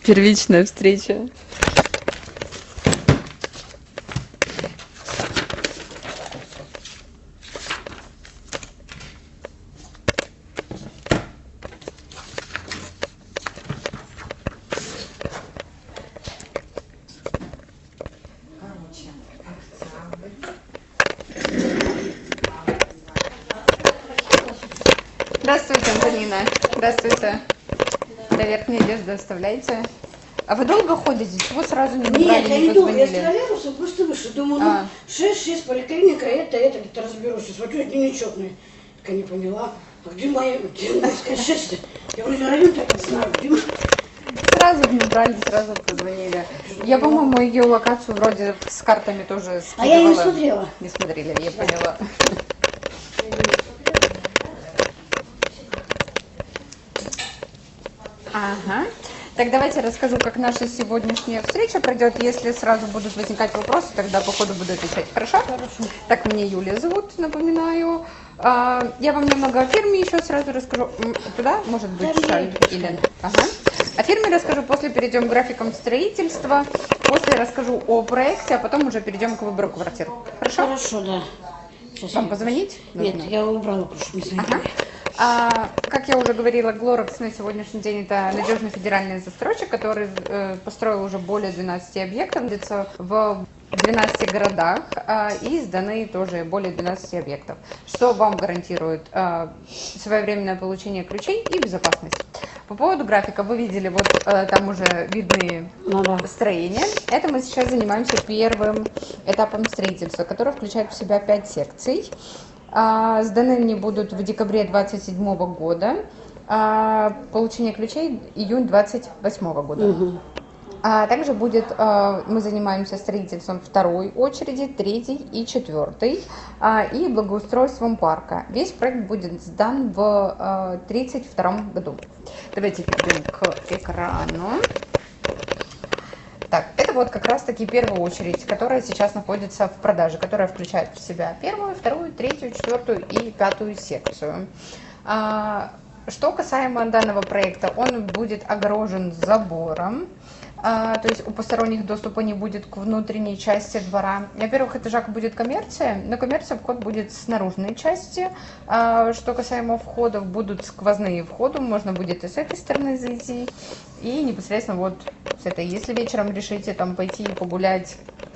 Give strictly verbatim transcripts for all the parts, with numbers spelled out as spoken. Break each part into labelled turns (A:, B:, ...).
A: Первичная встреча. Здравствуйте, Антонина. Здравствуйте. До верхней одежды оставляйте. А вы долго ходите? Чего сразу не набрали,
B: Нет, я
A: не
B: не долго. Я
A: позвонили?
B: стрелялся, просто вышел. Думаю, ну,
A: А.
B: шесть-шесть поликлиника, это, это, где-то разберусь. Смотрю, дневничок. Так я не поняла. А где моя, где моя шесть? Я вроде район так знаю. Где...
A: Сразу не набрали, сразу позвонили. Я, по-моему, ее локацию вроде с картами тоже скидывала.
B: А я не смотрела.
A: Не смотрели, я поняла. Ага. Так, давайте расскажу, как наша сегодняшняя встреча пройдет. Если сразу будут возникать вопросы, тогда по ходу буду отвечать. Хорошо?
B: Хорошо.
A: Так, меня Юлия зовут, напоминаю. А, я вам немного о фирме еще сразу расскажу. М, Туда, может быть,
B: Да,
A: шаль?
B: нет.
A: Или... Ага. О фирме расскажу, после перейдем к графикам строительства, после расскажу о проекте, а потом уже перейдем к выбору квартир. Хорошо?
B: Хорошо, да. Сейчас
A: Вам
B: я...
A: позвонить?
B: Нет,
A: нужно?
B: я убрала, прошу, не знаю.
A: Ага. А, как я уже говорила, Глорекс на сегодняшний день это надежный федеральный застройщик, который э, построил уже более двенадцати объектов, где-то в двенадцати городах, а, и сданы тоже более двенадцати объектов, что вам гарантирует а, своевременное получение ключей и безопасность. По поводу графика, вы видели, вот э, там уже видны
B: Ну, да.
A: строения. Это мы сейчас занимаемся первым этапом строительства, который включает в себя пять секций. А, сданы они будут в декабре двадцать седьмого года, а, получение ключей июнь двадцать восьмого года.
B: Угу.
A: А также будет, а, мы занимаемся строительством второй очереди, третьей и четвертой, а, и благоустройством парка. Весь проект будет сдан в а, тридцать втором году. Давайте перейдем к экрану. Так, это вот как раз-таки первая очередь, которая сейчас находится в продаже, которая включает в себя первую, вторую, третью, четвертую и пятую секцию. А, что касаемо данного проекта, он будет огорожен забором. А, то есть у посторонних доступа не будет к внутренней части двора. На первых этажах будет коммерция, но коммерция вход будет с наружной части. А, что касаемо входов, будут сквозные входы, можно будет и с этой стороны зайти, и непосредственно вот с этой. Если вечером решите там пойти погулять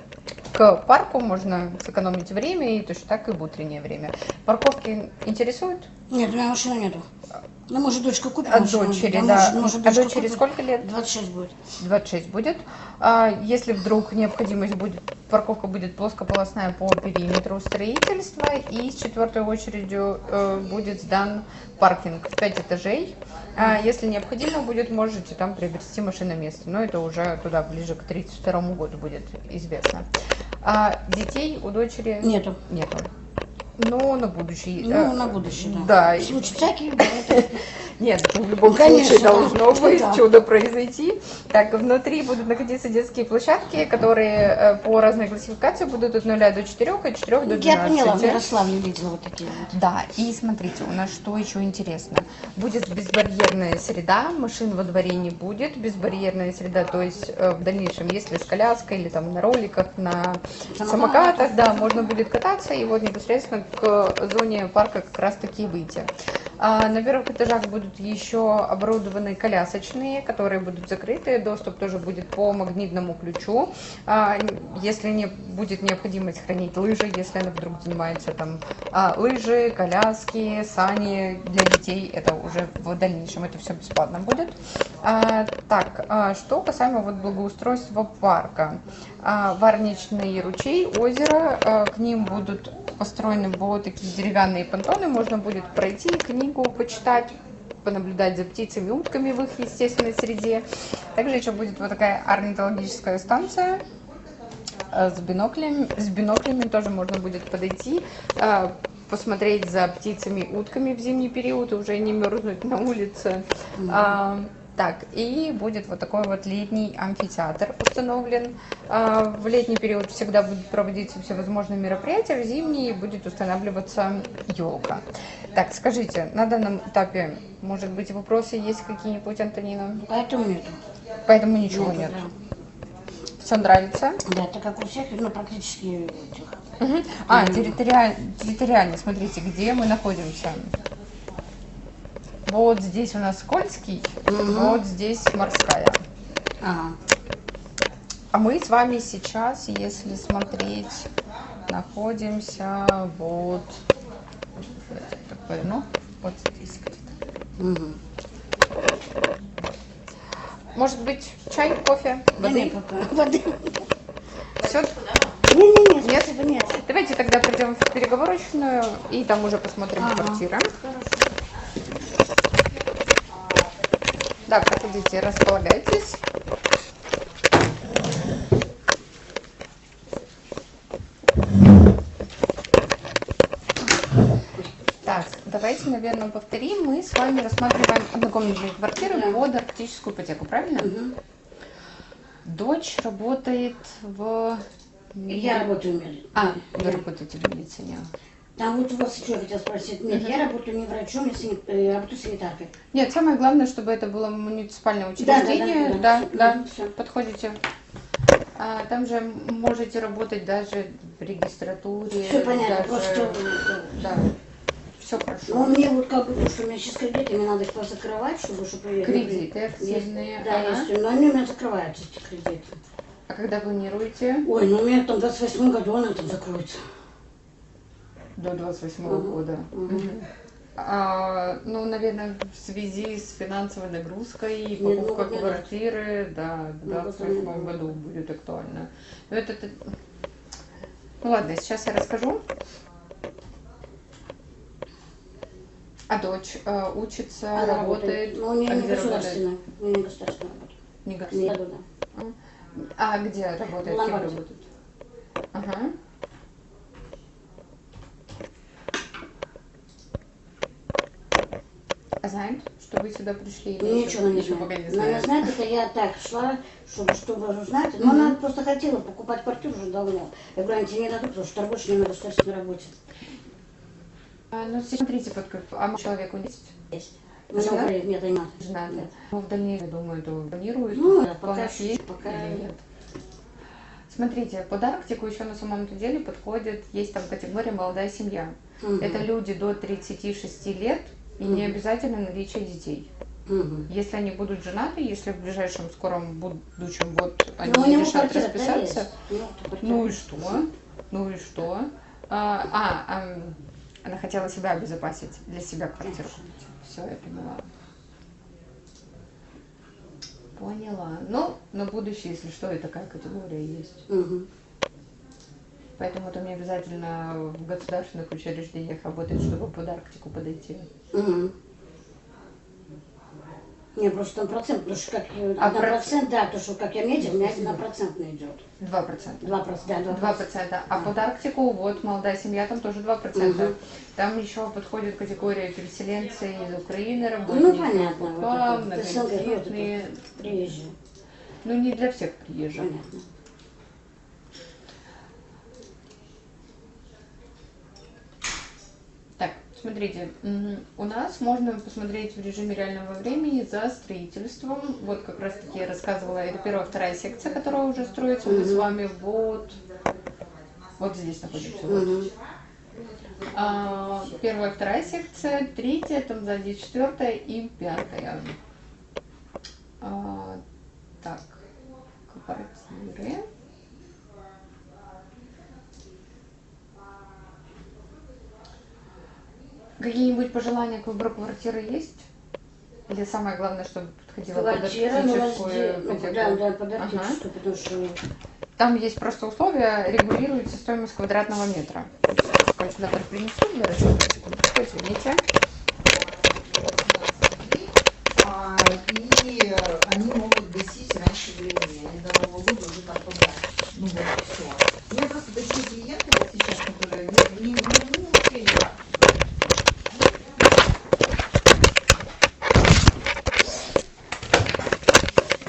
A: к парку, можно сэкономить время, и точно так и в утреннее время. Парковки интересуют?
B: Нет, у меня машины нету. Ну, может, дочка купит
A: От
B: машину.
A: дочери,
B: Да,
A: да.
B: Может, может,
A: А
B: дочка
A: дочери
B: купит.
A: сколько лет?
B: двадцать шесть будет.
A: двадцать шесть будет. А если вдруг необходимость будет, парковка будет плоскополосная по периметру строительства, и с четвертой очередью э, будет сдан паркинг в пять этажей. А если необходимо будет, можете там приобрести машиноместо, но это уже туда ближе к тридцать второму году будет известно. А детей у дочери
B: Нету.
A: нету. Ну, на будущее.
B: Ну, на будущее, да.
A: Да.
B: Случай всякий, поэтому...
A: Нет, в любом
B: Ну, конечно,
A: случае должно
B: да.
A: быть
B: Да.
A: чудо произойти. Так, внутри будут находиться детские площадки, которые э, по разной классификации будут от нуля до четырёх и от четырёх до
B: Я
A: двенадцати.
B: поняла, в Ярославле видела вот такие вот.
A: Да, и смотрите, у нас что еще интересно. Будет безбарьерная среда, машин во дворе не будет. Безбарьерная среда, то есть э, в дальнейшем, если с коляской или там на роликах, на самокатах, да, можно будет кататься и вот непосредственно к зоне парка как раз таки выйти. А на первых этажах будут еще оборудованы колясочные, которые будут закрыты. Доступ тоже будет по магнитному ключу. А, если не будет необходимость хранить лыжи, если она вдруг занимается там а, лыжи, коляски, сани для детей, это уже в дальнейшем, это все бесплатно будет. А, так, а, что касаемо вот благоустройства парка. А, Варничный ручей, озеро, а, к ним будут построены вот такие деревянные понтоны, можно будет пройти, книгу почитать, понаблюдать за птицами, утками в их естественной среде. Также еще будет вот такая орнитологическая станция с биноклями, с биноклями тоже можно будет подойти, посмотреть за птицами, утками в зимний период и уже не мерзнуть на улице. Mm-hmm. Так, и будет вот такой вот летний амфитеатр установлен. В летний период всегда будут проводиться всевозможные мероприятия, в зимний будет устанавливаться елка. Так, скажите, на данном этапе, может быть, вопросы есть какие-нибудь, Антонина?
B: Поэтому нету.
A: Поэтому ничего
B: Ну,
A: нет.
B: да.
A: Все нравится?
B: Да, это как у всех, ну, практически этих.
A: Мгм. А, территориаль- территориально, смотрите, где мы находимся. Вот здесь у нас Скользкий,
B: Мгм.
A: вот здесь Морская.
B: Ага.
A: А мы с вами сейчас, если смотреть, находимся вот, так поверну, вот здесь где-то.
B: Угу.
A: Может быть, чай, кофе,
B: Да
A: воды?
B: нет, пока. Воды.
A: Все?
B: Не-не-не,
A: Нет?
B: спасибо, нет.
A: Давайте тогда пойдем в переговорочную и там уже посмотрим
B: Ага.
A: квартиры.
B: Хорошо.
A: Да, проходите, располагайтесь. Так, давайте, наверное, повторим. Мы с вами рассматриваем однокомнатные квартиры
B: Да.
A: под арктическую ипотеку, правильно?
B: Угу.
A: Дочь работает в...
B: Я работаю в медицине.
A: А, вы работаете в медицине.
B: Там вот у вас что я хотела спросить. Нет, я работаю не врачом, я сани- э, работаю санитаркой.
A: Нет, самое главное, чтобы это было муниципальное
B: Да,
A: учреждение.
B: да, да,
A: Да,
B: да,
A: да,
B: всё, всё.
A: подходите. А, там же можете работать даже в регистратуре.
B: Все понятно,
A: даже-
B: просто... э,
A: Да, все хорошо.
B: Ну, мне вот как бы, что у меня сейчас кредиты, мне надо их позакрывать, чтобы... чтобы я-
A: Кредиты
B: Есть,
A: активные,
B: Да,
A: ага.
B: есть, но они у меня закрываются, эти кредиты.
A: А когда планируете?
B: Ой, ну у меня там в двадцать восьмом году она там закроется.
A: До двадцать восьмого
B: Мгм.
A: года.
B: Мгм.
A: Мгм. А, ну, наверное, в связи с финансовой нагрузкой и
B: Нет,
A: покупкой
B: ну, нет.
A: квартиры, да, в
B: Ну,
A: двадцать
B: вот именно.
A: восьмом году будет актуально. Но это, это- Ну ладно, сейчас я расскажу. А дочь э, учится,
B: Она
A: работает.
B: Ну, у нее
A: А
B: не
A: где работает?
B: государственная, у нее не государственная работа.
A: Не
B: Не
A: государственная.
B: году, да.
A: А где работает? Кем
B: Ломбарде.
A: работает? Ага. А знает, что вы сюда пришли? или еще-
B: Ничего она не
A: еще пока
B: знает.
A: не
B: Она не
A: знает?
B: знает, это я так шла, чтобы, чтобы узнать. Но она просто хотела покупать квартиру уже давно. Я говорю, они тебе не дадут, потому что торгуешь не на государственной работе.
A: А, ну, сейчас смотрите, под как- а человеку есть
B: Есть. Ну,
A: Жена?
B: говорит, нет, не надо.
A: женатый.
B: Нет.
A: Ну, в дальнейшем, я думаю, это планирует.
B: Ну, да,
A: В
B: пока
A: планах
B: что,
A: есть
B: пока
A: или нет? Смотрите, под Арктику еще на самом-то деле подходит, есть там категория молодая семья.
B: Мгм.
A: Это люди до тридцати шести лет и не обязательно наличие детей.
B: Мгм.
A: Если они будут женаты, если в ближайшем скором будущем вот они
B: Ну, у него
A: решат
B: квартира-то
A: расписаться,
B: есть. Ну, то квартира.
A: ну и что? Ну и что? А, а, а, она хотела себя обезопасить, для себя квартиру купить. Все, я поняла. Поняла. Ну, на будущее, если что, и такая категория есть.
B: Мгм.
A: Поэтому это не обязательно в государственных учреждениях работать, чтобы под Арктику подойти.
B: Мгм. Не, просто там процент, потому что как э,
A: А
B: один
A: проц-
B: процент, да, то, что как я метил, у меня один процент идет.
A: Два процента.
B: Два процента, да, два
A: Два процента. А под Арктику, вот, молодая семья, там тоже два процента.
B: Мгм.
A: Там еще подходит категория переселенцы из Украины,
B: Ну,
A: работники
B: понятно, вот
A: ФАПа,
B: это, это СНГ, ну, это
A: многодетные.
B: приезжие.
A: Ну, не для всех приезжих.
B: Понятно.
A: Так, смотрите, м, у нас можно посмотреть в режиме реального времени за строительством. Вот как раз таки я рассказывала, это первая, вторая секция, которая уже строится. Мы с вами вот, вот здесь находимся. Вот.
B: Мгм.
A: А, первая, вторая секция, третья, там сзади четвертая и пятая. А, так, квартиры. Какие-нибудь пожелания к выбору квартиры есть? Или самое главное, чтобы подходила под
B: Квартира, ну,
A: арктическую
B: везде, ну,
A: ипотеку?
B: да, да, под
A: Ага.
B: арктическую, потому что...
A: Там есть просто условия, регулируется стоимость квадратного метра. Калькулятор принесу для расчета. Секундочку, извините.
C: А, и э, они могут гасить раньше времени. Они до Нового года уже там погасят. Ну вот все. У меня просто такие клиенты вот сейчас, которые не, не, не, не успели.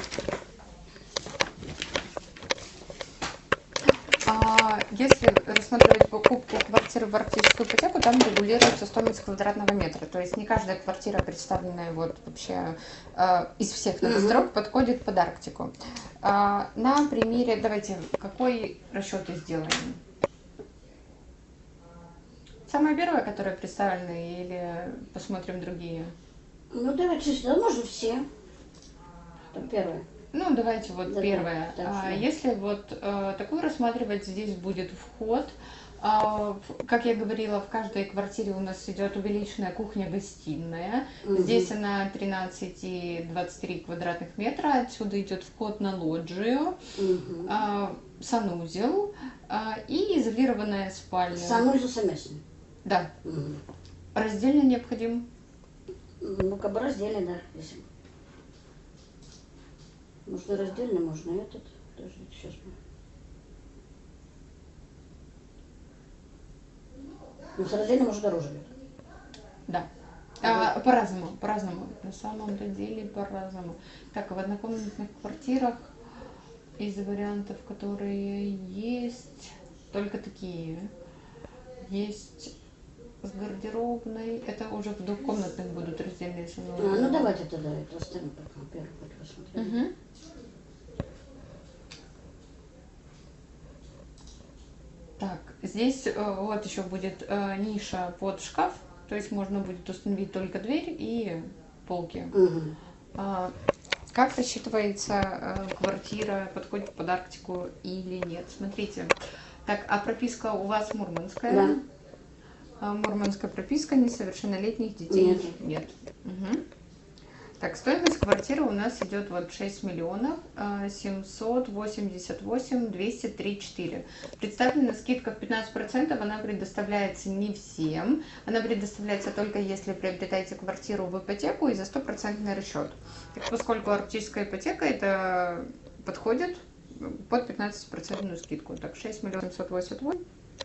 A: А, если рассматривать рассматривать покупку квартиры в арктическую ипотеку, там регулируется стоимость квадратного метра. То есть не каждая квартира, представленная вот вообще э, из всех новостроек,
B: Мгм.
A: подходит под Арктику. А, на примере, давайте, какой расчет сделаем? Самая первая, которая представлена, или посмотрим другие?
B: Ну, давайте, да, можно все. Там первое.
A: Ну, давайте вот
B: Да,
A: первое.
B: да,
A: А,
B: да.
A: Если вот э, такую рассматривать, здесь будет вход. А, в- как я говорила, в каждой квартире у нас идет увеличенная кухня-гостиная.
B: Мгм.
A: Здесь она тринадцать и двадцать три квадратных метра. Отсюда идет вход на лоджию,
B: Мгм.
A: а, санузел а, и изолированная спальня.
B: Санузел совместный.
A: Да,
B: Мгм.
A: раздельно необходим.
B: Ну, как бы раздельно, да, если. Можно раздельно, можно этот. Подождите, сейчас мы. Ну, с раздельно может дороже будет.
A: Да. А, по-разному, по-разному. На самом деле по-разному. Так, в однокомнатных квартирах из вариантов, которые есть, только такие. Есть с гардеробной. Это уже в двухкомнатных будут раздельные
B: А,
A: санузлы.
B: ну давайте тогда это оставим пока. Первый хоть посмотрим.
A: Мгм. Так, здесь э, вот еще будет э, ниша под шкаф, то есть можно будет установить только дверь и полки.
B: Мгм.
A: А, как рассчитывается э, квартира, подходит под Арктику или нет? Смотрите. Так, а прописка у вас мурманская?
B: Да.
A: А, мурманская прописка, несовершеннолетних детей
B: Нет.
A: нет. Мгм. Так, стоимость квартиры у нас идет вот шесть миллионов семьсот восемьдесят восемь двести тридцать четыре. Представлена скидка в пятнадцать процентов, она предоставляется не всем. Она предоставляется только если приобретаете квартиру в ипотеку и за стопроцентный расчет. Так, поскольку арктическая ипотека, это подходит под пятнадцать процентную скидку. Так, шесть миллионов семьсот восемьдесят восемь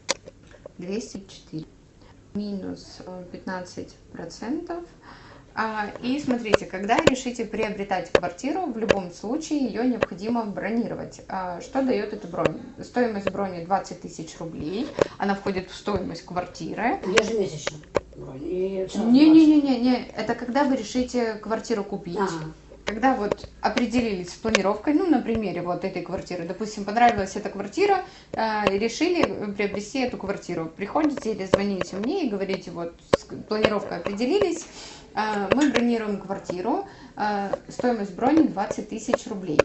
A: двести четыре. Минус э, пятнадцать процентов. А, И смотрите, когда решите приобретать квартиру, в любом случае ее необходимо бронировать. А, Что дает эта бронь? Стоимость брони двадцать тысяч рублей. Она входит в стоимость квартиры.
B: Ежемесячно. Бронь. И сразу двадцать.
A: Не-не-не-не, это когда вы решите квартиру купить.
B: Ага.
A: Когда вот определились с планировкой, ну, на примере вот этой квартиры, допустим, понравилась эта квартира, э, решили приобрести эту квартиру, приходите или звоните мне и говорите, вот, с планировкой определились, э, мы бронируем квартиру, э, стоимость брони двадцать тысяч рублей.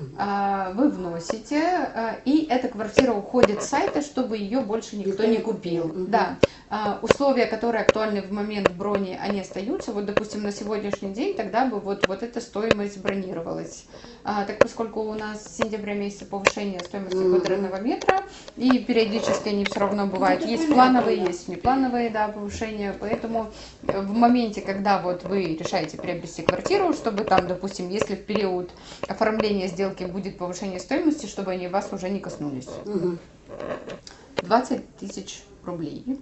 A: А, Вы вносите, а, и эта квартира уходит с сайта, чтобы ее больше никто не купил.
B: Мгм.
A: Да. А, Условия, которые актуальны в момент брони, они остаются. Вот, допустим, на сегодняшний день тогда бы вот, вот эта стоимость бронировалась. А, Так поскольку у нас с сентября месяца повышение стоимости
B: Мгм.
A: квадратного метра, и периодически они все равно бывают.
B: это
A: Есть
B: понятно,
A: плановые,
B: да.
A: есть неплановые, да, повышения. Поэтому э, в моменте, когда вот вы решаете приобрести квартиру, чтобы там, допустим, если в период оформления сделки будет повышение стоимости, чтобы они вас уже не коснулись.
B: Мгм.
A: двадцать тысяч рублей.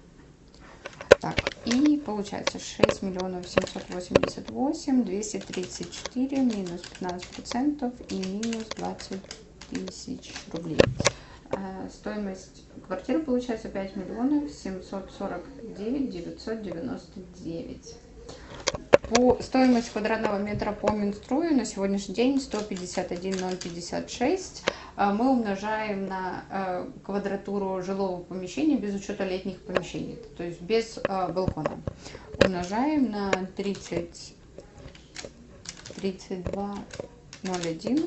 A: Так, и получается шесть миллионов семьсот восемьдесят восемь двести тридцать четыре минус пятнадцать процентов и минус двадцать тысяч рублей. А, Стоимость квартиры получается пять миллионов семьсот сорок девять девятьсот девяносто девять. По стоимость квадратного метра по Минстрою на сегодняшний день сто пятьдесят один тысяча пятьдесят шесть. А, Мы умножаем на э, квадратуру жилого помещения без учета летних помещений, то есть без э, балкона. Умножаем на тридцать, тридцать два ноль один.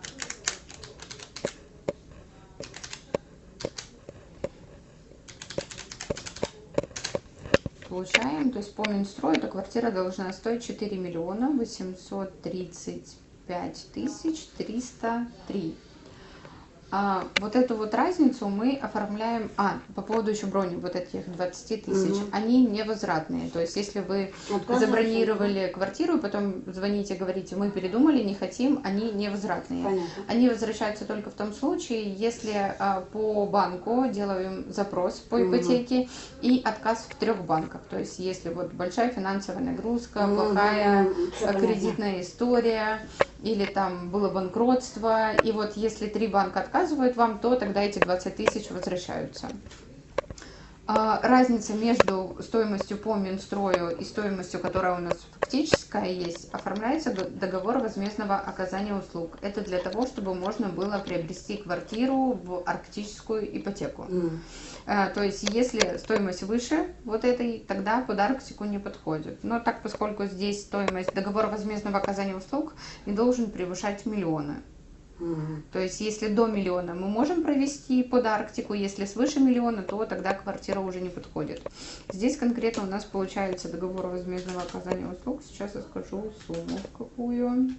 A: Получаем, то есть по Минстрою эта квартира должна стоить четыре миллиона восемьсот тридцать пять тысяч триста три. А, вот эту вот разницу мы оформляем, а, по поводу еще брони, вот этих двадцати тысяч,
B: Мгм.
A: они невозвратные, то есть если вы
B: Отказываются,
A: забронировали квартиру, и потом звоните, говорите, мы передумали, не хотим, они невозвратные.
B: Понятно.
A: Они возвращаются только в том случае, если а, по банку делаем запрос по
B: Мгм.
A: ипотеке и отказ в трех банках, то есть если вот большая финансовая нагрузка,
B: Мгм.
A: плохая
B: Всё
A: а,
B: понятно.
A: кредитная история, или там было банкротство, и вот если три банка отказывают вам, то тогда эти двадцать тысяч возвращаются. Разница между стоимостью по Минстрою и стоимостью, которая у нас фактическая есть, оформляется договор возмездного оказания услуг. Это для того, чтобы можно было приобрести квартиру в арктическую ипотеку. Mm. То есть, если стоимость выше вот этой, тогда под Арктику не подходит. Но так, поскольку здесь стоимость договора возмездного оказания услуг не должен превышать миллиона. Mm-hmm. То есть, если до миллиона мы можем провести под Арктику, если свыше миллиона, то тогда квартира уже не подходит. Здесь конкретно у нас получается договор возмездного оказания услуг. Сейчас я скажу сумму какую.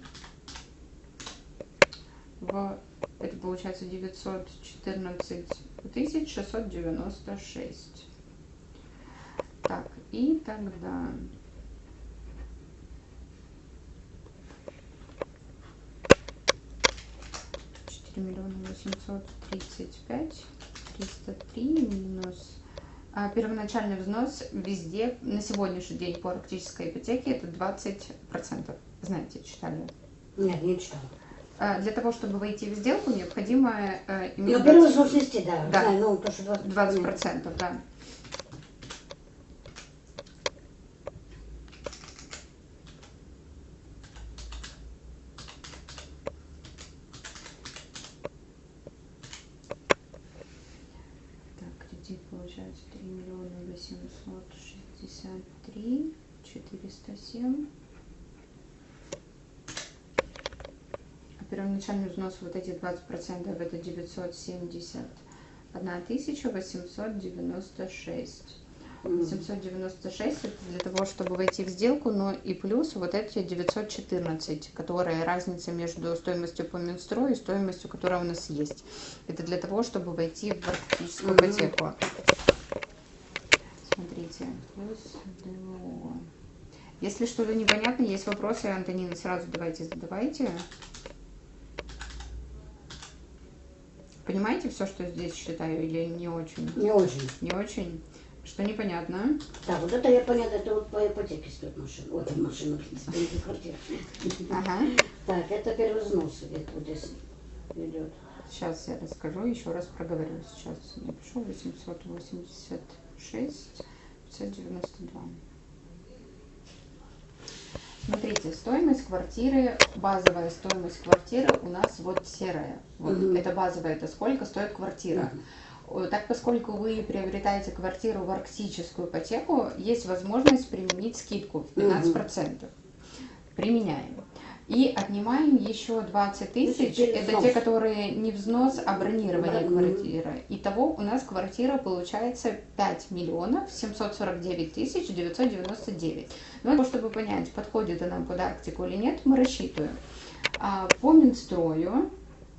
A: В, это получается девятьсот четырнадцать тысяч шестьсот девяносто шесть. Так, и тогда... миллиона восемьсот тридцать пять триста три минус а, первоначальный взнос везде на сегодняшний день по арктической ипотеке это двадцать процентов. Знаете, читали?
B: Нет, не читала.
A: А, для того, чтобы войти в сделку, необходимо а, иметь...
B: Ну, первый взнос вести, да.
A: Да,
B: знаю, ну, то, что
A: двадцать процентов, да. Получается три миллиона восемьсот шестьдесят три четыреста семь. А первоначальный взнос вот эти двадцать процентов это девятьсот семьдесят одна тысяча восемьсот девяносто шесть. восемьсот девяносто шесть это для того, чтобы войти в сделку, но и плюс вот эти девятьсот четырнадцать, которая разница между стоимостью по Минстрою и стоимостью, которая у нас есть. Это для того, чтобы войти в арктическую ипотеку. Mm-hmm. Смотрите, плюс ДО. Если что-то непонятно, есть вопросы, Антонина, сразу давайте задавайте. Понимаете все, что здесь считаю, или не очень?
B: Не очень.
A: Не очень? Что непонятно?
B: Так, вот это я понятно, это вот по ипотеке стоит машина. Вот машина, стоит квартира. Ага. Так, это первый взнос вот здесь идет.
A: Сейчас я расскажу, еще раз проговорю. Сейчас напишу восемьсот восемьдесят шесть пятьсот девяносто два. Смотрите, стоимость квартиры, базовая стоимость квартиры у нас вот серая. Вот mm-hmm. это базовая, это сколько стоит квартира. Mm-hmm. Так, поскольку вы приобретаете квартиру в арктическую ипотеку, есть возможность применить скидку в пятнадцать процентов. Mm-hmm. Применяем. И отнимаем еще двадцать тысяч, это взнос. Те, которые не взнос, а бронирование mm-hmm. квартиры. Итого у нас квартира получается пять миллионов семьсот сорок девять тысяч девятьсот девяносто девять. Но чтобы понять, подходит она под Арктику или нет, мы рассчитываем. А по Минстрою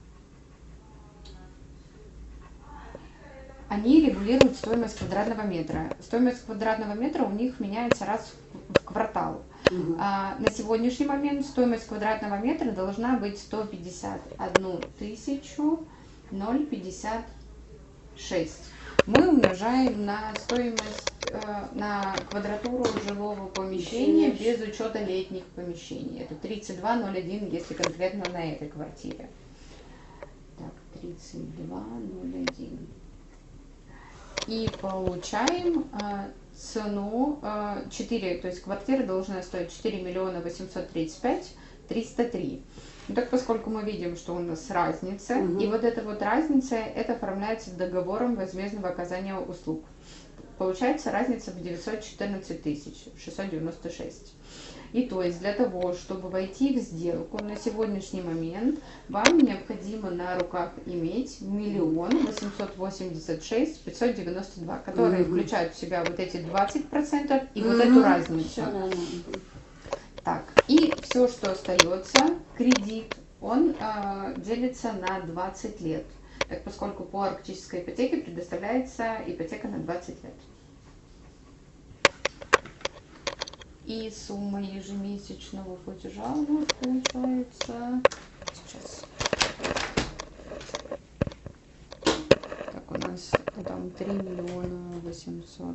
A: они регулируют стоимость квадратного метра. Стоимость квадратного метра у них меняется раз в квартал. Uh-huh. А, на сегодняшний момент стоимость квадратного метра должна быть сто пятьдесят одну тысячу пятьдесят шесть. Мы умножаем на стоимость, э, на квадратуру жилого помещения без учета летних помещений. Это тридцать два ноль один, если конкретно на этой квартире. Так, тридцать два ноль один. И получаем э, цену э, четыре, то есть квартира должна стоить четыре миллиона восемьсот тридцать пять триста три. Ну, так поскольку мы видим, что у нас разница, угу. и вот эта вот разница, это оформляется договором возмездного оказания услуг. Получается разница в девятьсот четырнадцать тысяч шестьсот девяносто шесть. И то есть для того, чтобы войти в сделку на сегодняшний момент, вам необходимо на руках иметь миллион восемьсот восемьдесят шесть пятьсот девяносто два, которые mm-hmm. включают в себя вот эти двадцать процентов и mm-hmm. вот эту разницу. Mm-hmm. Так, и все, что остается, кредит, он э, делится на двадцать лет. Так, поскольку по арктической ипотеке предоставляется ипотека на двадцать лет. И сумма ежемесячного платежа у нас получается сейчас. Так, у нас там три миллиона восемьсот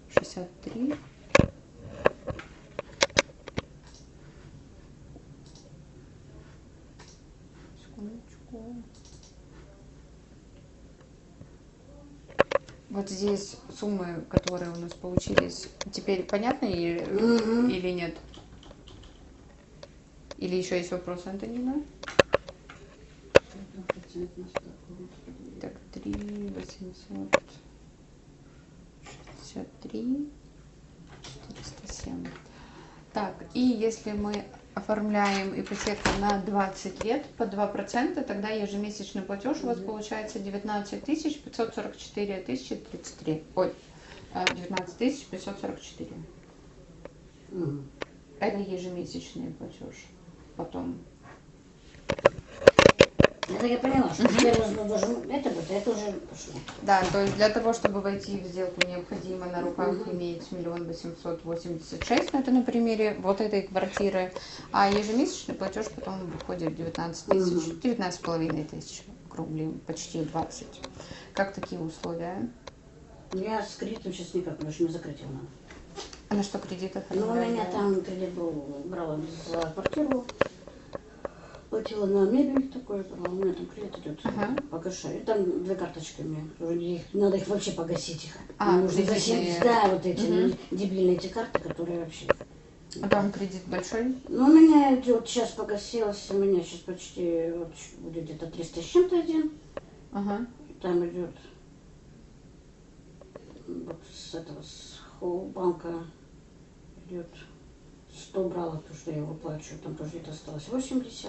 A: шестьдесят три. Секундочку. Вот здесь суммы, которые у нас получились, теперь понятны или,
B: Мгм.
A: или нет? Или еще есть вопросы, Антонина? Так, три восемьсот шестьдесят три четыреста семь. Так, и если мы оформляем ипотеку на двадцать лет по два процента, тогда ежемесячный платеж у вас получается девятнадцать тысяч пятьсот сорок четыре тысячи тридцать три. Ой, э, девятнадцать тысяч пятьсот сорок четыре.
B: Мгм.
A: Это ежемесячный платеж. Потом.
B: Это я поняла, что теперь нужно даже это будет, а это уже пошло.
A: Да, то есть для того, чтобы войти в сделку, необходимо на руках иметь миллион восемьсот восемьдесят шесть, ну это на примере вот этой квартиры, а ежемесячный платеж потом выходит девятнадцать тысяч,
B: Мгм.
A: девятнадцать с половиной тысяч, округлим, почти двадцать. Как такие условия?
B: Я с кредитом сейчас никак, потому что мне закрыть его надо.
A: А на что кредит
B: Ну, у меня
A: оформляли?
B: там кредит был, брала за квартиру, платила на мебель такой, брала, у меня там кредит идет,
A: Ага.
B: погашаю. И там две карточки у меня, уже их, надо их вообще погасить их.
A: А,
B: Мне нужно
A: кредитные.
B: гасить, да, вот эти
A: Мгм.
B: дебильные эти карты, которые вообще.
A: А там кредит большой?
B: Ну, у меня идет, сейчас погасилось, у меня сейчас почти, вот, будет где-то триста с чем-то один.
A: Ага.
B: Там идет вот с этого, с Холл-банка идет сто брала, то, что я выплачиваю, там тоже где-то осталось восемьдесят.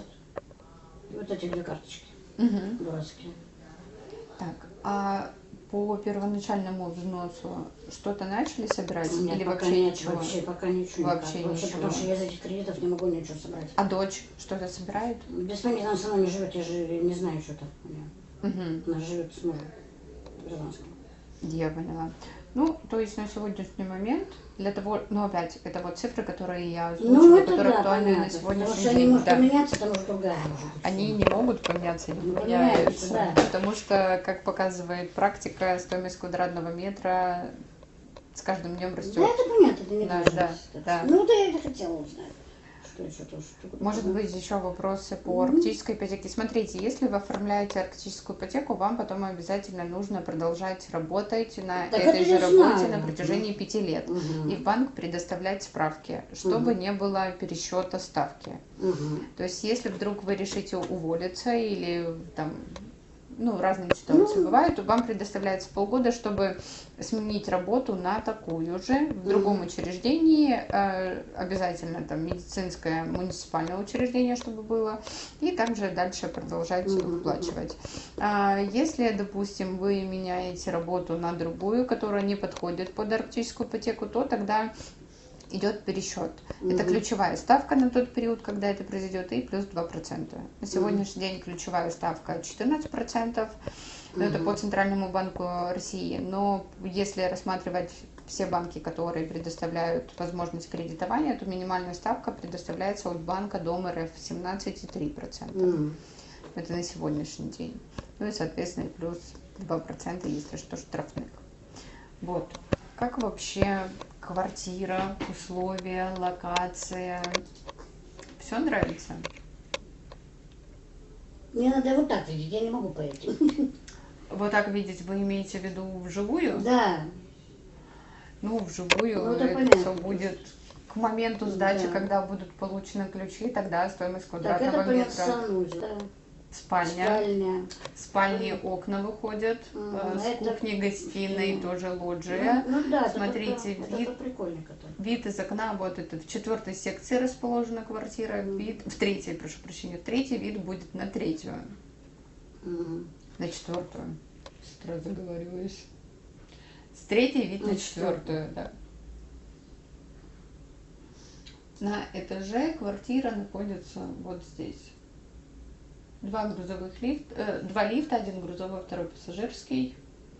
B: И вот эти две карточки
A: Угу.
B: дурацкие.
A: Так, а по первоначальному взносу что-то начали собирать
B: У меня
A: или
B: пока
A: вообще
B: нет,
A: ничего?
B: вообще пока ничего.
A: Вообще
B: никак. Вообще,
A: ничего.
B: потому что я из этих кредитов не могу ничего собрать.
A: А дочь что-то собирает?
B: Без понятия, она со мной не живет, я же не знаю, что там у нее.
A: Угу.
B: Она живет с мужем в Рязанском.
A: Я поняла. Ну, то есть на сегодняшний момент для того, ну опять, это вот цифры, которые я озвучила,
B: Ну, это
A: которые
B: да,
A: актуальны на
B: понятно. Потому
A: сегодняшний
B: что они
A: день.
B: могут
A: Да.
B: поменяться, там уже другая может быть.
A: Они не могут поменяться, не
B: Ну,
A: поменяются,
B: поменяются, да.
A: потому что, как показывает практика, стоимость квадратного метра с каждым днем растет.
B: Да, это понятно, это не
A: Да,
B: должно
A: да,
B: быть.
A: да.
B: Ну, да, я это хотела узнать. Что еще тоже?
A: Может быть, еще вопросы по арктической ипотеке. Смотрите, если вы оформляете арктическую ипотеку, вам потом обязательно нужно продолжать работать на
B: Так
A: этой
B: это
A: же
B: я
A: работе
B: знаю.
A: на протяжении пяти лет.
B: Мгм.
A: И в банк предоставлять справки, чтобы
B: Мгм.
A: не было пересчета ставки.
B: Мгм.
A: То есть, если вдруг вы решите уволиться или там, ну, разные ситуации
B: Ну.
A: бывают, то вам предоставляется полгода, чтобы сменить работу на такую же в другом
B: Мгм.
A: учреждении, э, обязательно там медицинское муниципальное учреждение, чтобы было, и также дальше продолжать
B: Мгм.
A: выплачивать. А если, допустим, вы меняете работу на другую, которая не подходит под арктическую ипотеку, то тогда идет пересчет. Это
B: Мгм.
A: ключевая ставка на тот период, когда это произойдет, и плюс два процента. На сегодняшний день ключевая ставка четырнадцать процентов. Но это
B: Мгм.
A: по Центральному банку России. Но если рассматривать все банки, которые предоставляют возможность кредитования, то минимальная ставка предоставляется от банка Дом РФ семнадцать целых три десятых процента.
B: Мгм.
A: Это на сегодняшний день. Ну и, соответственно, плюс два процента, если что, штрафных. Вот. Как вообще квартира, условия, локация? Все нравится?
B: Мне надо вот так видеть, я не могу пойти.
A: Вот так видеть, вы имеете в виду вживую?
B: Да.
A: Ну, вживую
B: Ну, это
A: это
B: понятно.
A: все будет к моменту сдачи,
B: Да.
A: когда будут получены ключи, тогда стоимость
B: Так,
A: квадратного
B: это понятно,
A: метра.
B: санузел. Да.
A: Спальня.
B: Спальня.
A: Спальни окна выходят,
B: Мгм,
A: э, с
B: это-
A: кухни, гостиной,
B: Мгм.
A: тоже лоджия.
B: Ну, ну да, это
A: Смотрите,
B: то- это
A: вид-
B: то прикольненько то.
A: Вид из окна, вот это в четвертой секции расположена квартира, вид в третьей, прошу прощения, в третий вид будет на третью,
B: Мгм.
A: на четвертую. Сразу заговариваюсь. С третьей вид на
B: На
A: четвертую, да. На этаже квартира находится вот здесь. Два грузовых лифта, э, два лифта, один грузовой, второй пассажирский.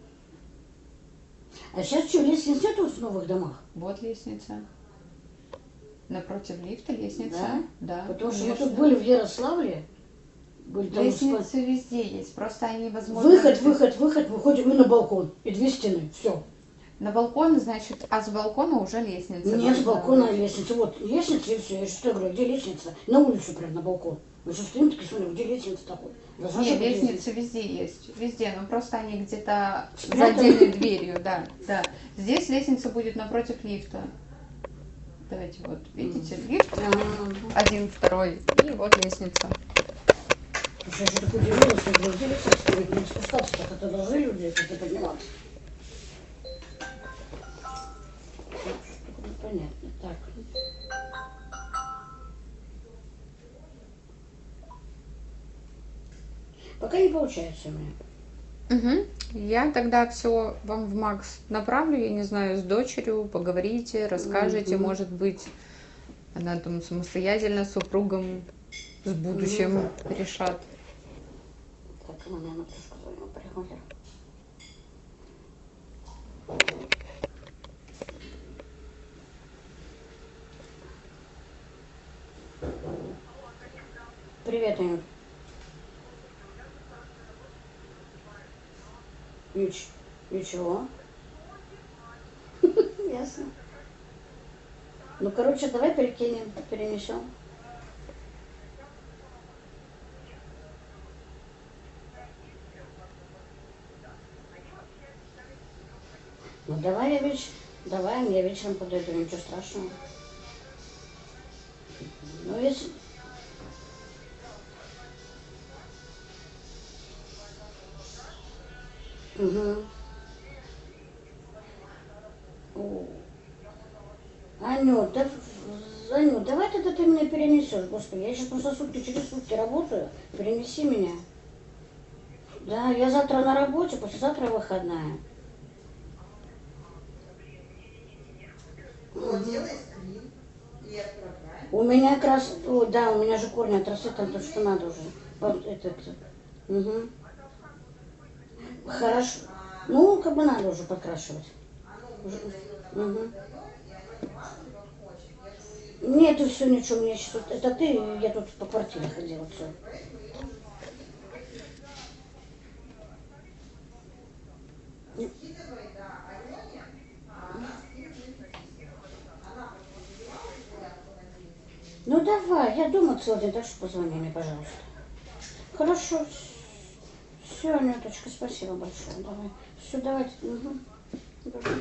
B: А сейчас что, лестниц нету в новых домах?
A: Вот лестница. Напротив лифта лестница.
B: Да?
A: Да,
B: Потому что мы
A: конечно.
B: тут были в Ярославле, были там
A: Лестницы везде есть, просто они,
B: спа-
A: возможно...
B: выход, выход, выход, выходим мы на балкон, и две стены, все.
A: На балкон, значит, а с балкона уже лестница.
B: Нет, с
A: должна
B: балкона
A: быть.
B: лестница, вот лестница и все. Я что говорю, где лестница? На улицу прям, на балкон. Мы же стоим такие, смотрим, где лестница такой? Должна же
A: Не,
B: быть
A: лестницы везде есть, везде, но просто они где-то за
B: Спрятаны.
A: отдельной дверью, да, да. Здесь лестница будет напротив лифта. Давайте вот, видите, лифт,
B: А,
A: один, второй, и вот лестница.
B: Слушай, я что-то удивилась, что где лестница стоит, не спускаться, так это должны люди как-то подниматься. Понятно, так. Пока не получается у меня.
A: Угу. Я тогда все вам в Макс направлю, я не знаю, с дочерью поговорите, расскажете,
B: Мгм.
A: может быть, она там самостоятельно с супругом, с будущим решат.
B: Так, у меня Наташка звонила, парикмахер. Привет, Анют. Нич- Ничего. Ясно. Ну, короче, давай перекинем, перенесем. Ну, давай я веч... давай я вечером подойду, ничего страшного. Ну, если... Угу. О. Анют, да, Анют, давай тогда ты меня перенесешь, господи, я сейчас просто сутки через сутки работаю, перенеси меня. Да, я завтра на работе, послезавтра выходная.
C: Вот, делай скрин и отправляй.
B: У меня как раз, о, да, у меня же корни отрастут, там то, что надо уже. Вот это, это. Угу. Хорошо. Ну, как бы надо уже подкрашивать. Уже. Угу. Нету все ничего, мне сейчас, вот, это ты, я тут по квартире ходила, все. Ну давай, я дома целый день, так что позвони мне, пожалуйста. Хорошо. Все, Анюточка, спасибо большое. Давай. Все, давайте. Угу. Господи,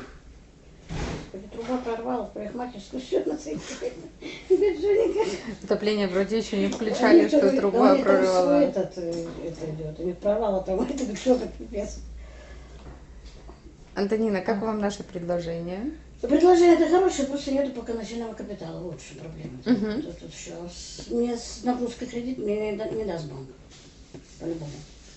B: труба прорвала в парикмахерскую, все на свете. Беджоника.
A: Отопление вроде еще не включали, что труба прорвала.
B: Этот, э, это идет. У них прорвало там, это все как пипец.
A: Антонина, как вам наше предложение?
B: Предложение это хорошее, просто нету пока начального капитала. Вот что проблема.
A: Мгм.
B: Тут, тут всё. С- Мне с нагрузкой кредит мне не, да- не даст банк. По-любому.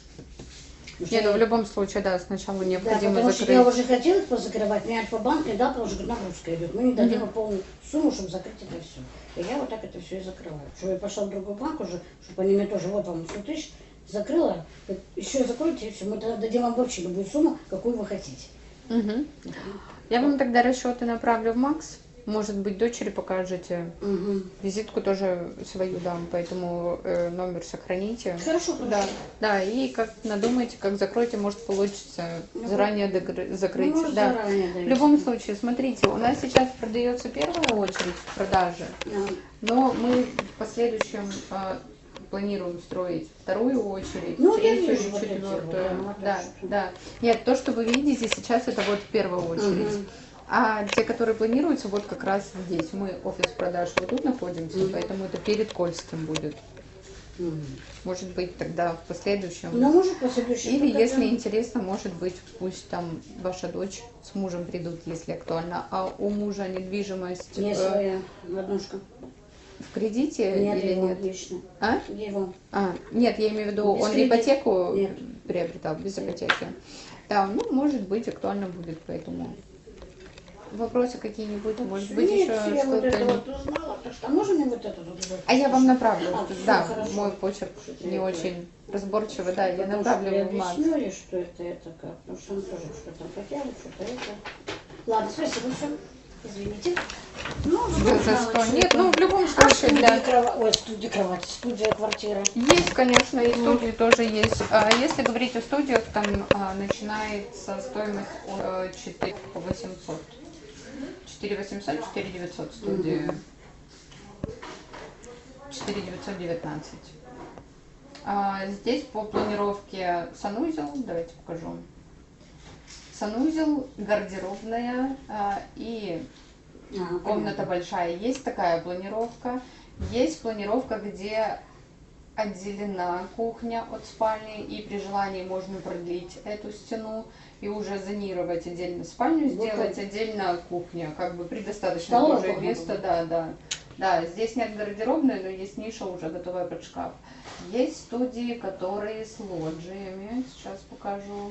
B: Потому что
A: Не, ну
B: я-
A: в любом случае, да, сначала
B: Да,
A: необходимо
B: потому что я
A: закрыть.
B: уже хотела их позакрывать, мне Альфа-банк не дал, потому что нагрузка идет. Мы не дадим полную сумму, чтобы закрыть это все. И я вот так это все и закрываю. Что я пошла в другой банк уже, чтобы они мне тоже, вот вам сто тысяч, закрыла, еще закройте, и все, мы тогда дадим вам вообще любую сумму, какую вы хотите.
A: Мгм. Я вам тогда расчеты направлю в Макс. Может быть, дочери покажете.
B: Угу.
A: Визитку тоже свою дам, поэтому э, номер сохраните.
B: Хорошо, хорошо.
A: Да, да, и как надумаете, как закроете, может получится
B: Ну,
A: заранее догр- закрыть.
B: Ну, может,
A: да.
B: заранее, да,
A: В любом случае, смотрите, у нас сейчас продается первая очередь в продаже,
B: Да.
A: но мы в последующем а, планируем строить вторую очередь,
B: Ну, я
A: третью,
B: вижу вот эти
A: четвертую.
B: вот, да, вот
A: да,
B: это что.
A: да. Нет, то, что вы видите сейчас, это вот первая очередь.
B: Мгм.
A: А те, которые планируются, вот как раз здесь. Мы офис продаж вот тут находимся,
B: Мгм.
A: поэтому это перед Кольским будет.
B: Мгм.
A: Может быть, тогда в последующем.
B: Ну, может, последующий.
A: Или,
B: пока
A: если
B: да.
A: интересно, может быть, пусть там ваша дочь с мужем придут, если актуально. А у мужа недвижимость
B: Не
A: э,
B: своя, однушка.
A: в кредите
B: Нет,
A: или
B: его
A: нет?
B: лично.
A: А?
B: Его.
A: А, нет, я имею в виду,
B: Без
A: он
B: кредита.
A: ипотеку
B: Нет.
A: приобретал без
B: Нет.
A: ипотеки. Да, ну, может быть, актуально будет, поэтому вопросы какие-нибудь, может быть,
B: Нет,
A: еще
B: всё, я вот это
A: что-то.
B: вот узнала. Так что, а можно мне вот это вот?
A: А я вам направлю.
B: А, всё,
A: Да,
B: хорошо.
A: мой почерк
B: Что-то
A: не
B: я
A: очень разборчивый, да, я
B: Потому что
A: направлю
B: я
A: в Макс.
B: объясню ей, что это, это как. Потому что она тоже что-то хотела, что-то это. Ладно, спасибо, все. Извините. Ну,
A: Да, за что? Нет, ну, в любом
B: А
A: случае,
B: студия,
A: да.
B: крова... Ой, студия кровати, студия квартира.
A: Есть, конечно, и студии тоже есть. А если говорить о студиях, там а, начинается стоимость от четыре восемьсот. четыре восемьсот, четыре девятьсот студии. четыре девятьсот девятнадцать. А, здесь по планировке санузел, давайте покажу. Санузел, гардеробная а, и
B: А,
A: комната
B: понятно.
A: большая. Есть такая планировка. Есть планировка, где отделена кухня от спальни, и при желании можно продлить эту стену и уже зонировать отдельно спальню,
B: Вот
A: сделать
B: так.
A: отдельно кухня, как бы предостаточно
B: Столовая
A: тоже
B: кухня
A: места,
B: будет.
A: да, да. Да, здесь нет гардеробной, но есть ниша уже готовая под шкаф. Есть студии, которые с лоджиями, сейчас покажу.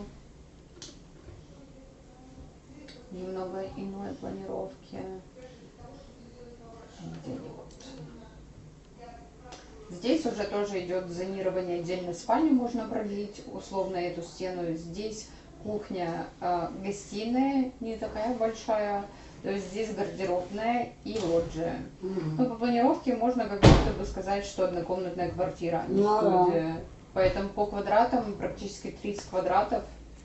A: Немного иной планировки. Где они вот? Здесь уже тоже идет зонирование, отдельно спальню можно продлить, условно эту стену. Здесь кухня, э, гостиная не такая большая, то есть здесь гардеробная и лоджия.
B: Мгм.
A: Ну, по планировке можно как будто бы сказать, что однокомнатная квартира, а не
B: Ну да.
A: студия. Поэтому по квадратам практически тридцать квадратов.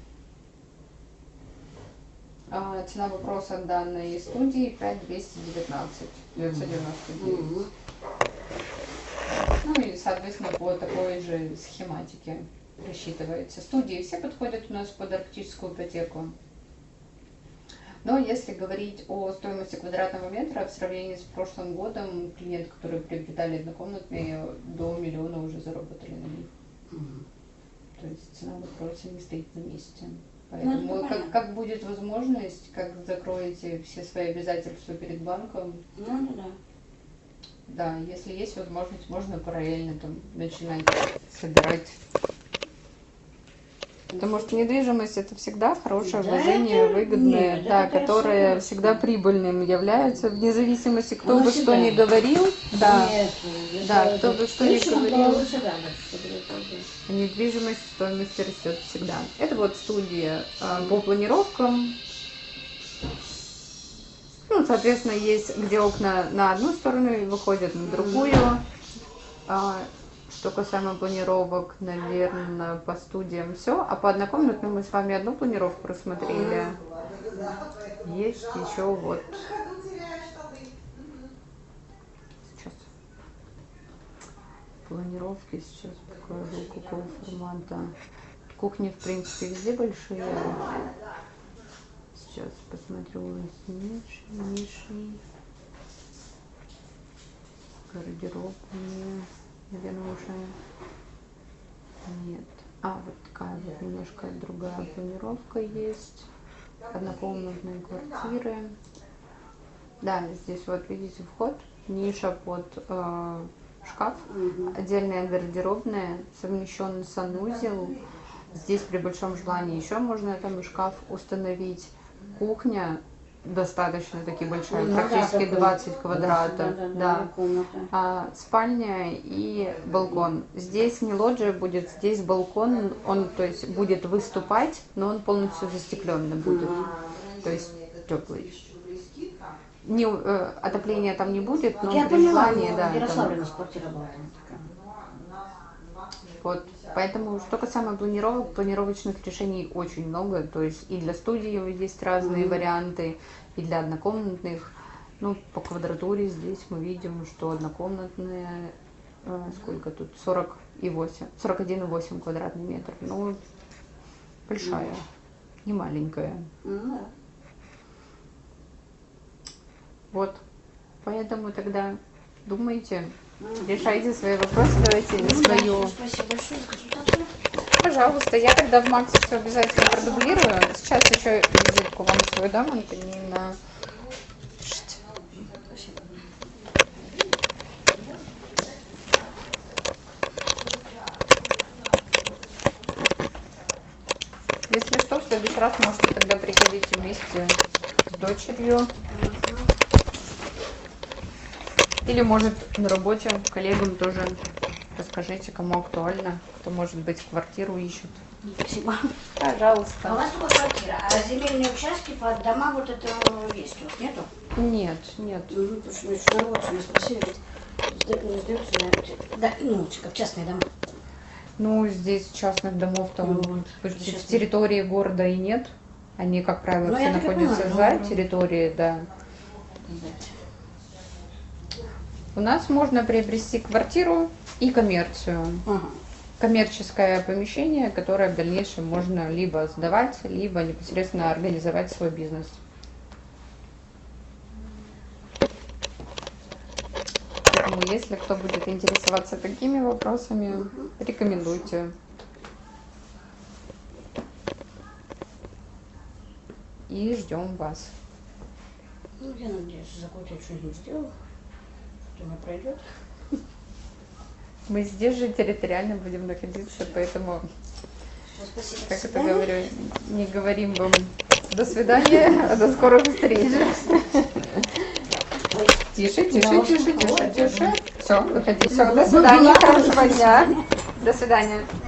A: А, цена вопроса данной студии пять тысяч двести девятнадцать, девятьсот девяносто девять.
B: Мгм.
A: Ну и, соответственно, по такой же схематике рассчитывается. Студии все подходят у нас под арктическую ипотеку. Но если говорить о стоимости квадратного метра, в сравнении с прошлым годом, клиенты, которые приобретали однокомнатные, до миллиона уже заработали на них.
B: Мгм.
A: То есть цена вопроса не стоит на месте.
B: Ну,
A: Поэтому
B: это
A: как,
B: понятно.
A: как будет возможность, как закроете все свои обязательства перед банком,
B: Ну да, да.
A: да, если есть возможность, можно параллельно там начинать собирать. Потому что недвижимость это всегда хорошее
B: Да,
A: вложение,
B: это-
A: выгодное,
B: нет,
A: да,
B: это
A: которое
B: согласна.
A: всегда прибыльным является, вне зависимости, кто
B: Оно
A: бы
B: всегда.
A: что ни говорил, да,
B: Нет,
A: да,
B: это-
A: кто бы что ни
B: Лучше
A: говорил.
B: голову всегда больше говорит.
A: недвижимость стоимость растет всегда. Это вот студия а, по планировкам. Ну, соответственно, есть где окна на одну сторону и выходят на другую. А, что касаемо планировок, наверное, по студиям все. А по однокомнатным мы с вами одну планировку рассмотрели. Есть еще вот. Сейчас. Планировки сейчас покажу, какого формата. Кухни, в принципе, везде большие. Сейчас посмотрю с нишей, нишей. Гардеробные, наверное, уже нет. А, вот такая вот немножко другая планировка есть. Однокомнатные квартиры. Да, здесь вот видите вход, ниша под э, шкаф,
B: Мгм.
A: отдельная гардеробная, совмещенный санузел. Здесь при большом желании еще можно там и шкаф установить. Кухня достаточно таки большая,
B: Ну да,
A: практически
B: такой.
A: двадцать квадратов.
B: Да, да, да,
A: Да.
B: комната.
A: А, спальня и балкон. Здесь не лоджия будет, здесь балкон, он то есть будет выступать, но он полностью застекленный будет, то есть теплый. Не, э, отопления там не будет, но
B: Я
A: при
B: поняла,
A: желании,
B: ну,
A: да.
B: в
A: там-
B: Ярославле у нас квартира была там такая.
A: Вот. Поэтому, что касаемо планировок, планировочных решений очень много. То есть и для студии есть разные
B: Мгм.
A: варианты, и для однокомнатных. Ну, по квадратуре здесь мы видим, что однокомнатная, э, сколько тут, сорок и восемь, сорок один и восемь квадратный метр. Ну, большая,
B: Мгм.
A: не маленькая.
B: Ну да.
A: Вот. Поэтому тогда думайте,
B: Мгм.
A: решайте свои вопросы, давайте
B: Ну да,
A: свою.
B: спасибо большое за консультацию.
A: Пожалуйста, я тогда в Максе все обязательно продублирую. Сейчас еще визитку вам свою дам, Антонина. Пишите.
B: Спасибо.
A: Если что, в следующий раз можете тогда приходить вместе с дочерью. Или, может, на работе коллегам тоже расскажите, кому актуально, кто, может быть, квартиру ищет.
B: Спасибо. А у
A: Пожалуйста.
B: вас только квартира, а земельные участки под дома вот это есть у вас, нету?
A: Нет, нет.
B: Угу, потому что мы еще на работе меня спросили, говорит, сда- сдаются на эти, да, ну, как частные дома.
A: Ну, здесь частных домов там
B: Ну, вот,
A: почти
B: сейчас
A: в территории города и нет. Они, как правило,
B: Ну,
A: все
B: я так и
A: находятся
B: поняла,
A: за
B: ну,
A: территорией, да. У нас можно приобрести квартиру и коммерцию.
B: Ага.
A: коммерческое помещение, которое в дальнейшем можно либо сдавать, либо непосредственно организовать свой бизнес. Поэтому, если кто будет интересоваться такими вопросами, рекомендуйте. И ждем вас.
B: Ну, я надеюсь, за год я что-нибудь сделаю, что у меня пройдет.
A: Мы здесь же территориально будем находиться, поэтому,
B: Всё, спасибо.
A: как
B: До
A: это
B: свидания.
A: говорю, не говорим вам до свидания, а до скорых встреч.
B: Ой,
A: Тише,
B: Да,
A: тише,
B: очень
A: тише, тише,
B: холодно.
A: тише. Все, выходи. Все, до свидания, хорошего дня. До свидания.